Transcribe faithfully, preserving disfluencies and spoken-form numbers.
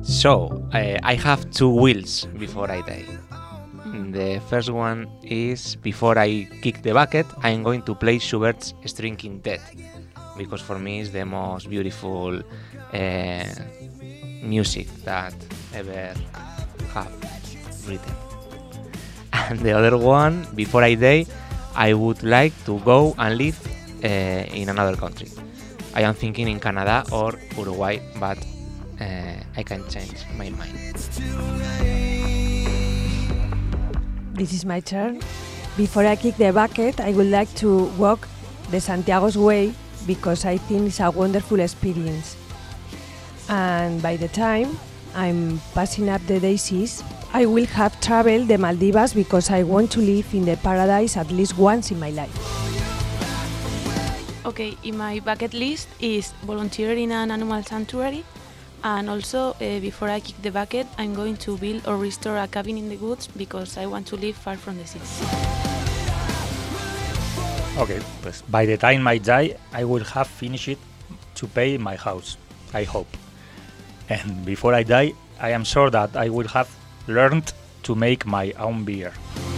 So, uh, I have two wills before I die. The first one is, before I kick the bucket, I'm going to play Schubert's String Quintet, because for me it's the most beautiful uh, music that ever have written. And the other one, before I die, I would like to go and live uh, in another country. I am thinking in Canada or Uruguay, but uh, I can change my mind. This is my turn. Before I kick the bucket, I would like to walk the Santiago's Way because I think it's a wonderful experience. And by the time I'm passing up the daisies, I will have traveled the Maldives because I want to live in the paradise at least once in my life. Okay, in my bucket list is volunteer in an animal sanctuary, and also uh, before I kick the bucket, I'm going to build or restore a cabin in the woods because I want to live far from the city. Okay, pues by the time I die, I will have finished to pay my house, I hope. And before I die, I am sure that I will have learned to make my own beer.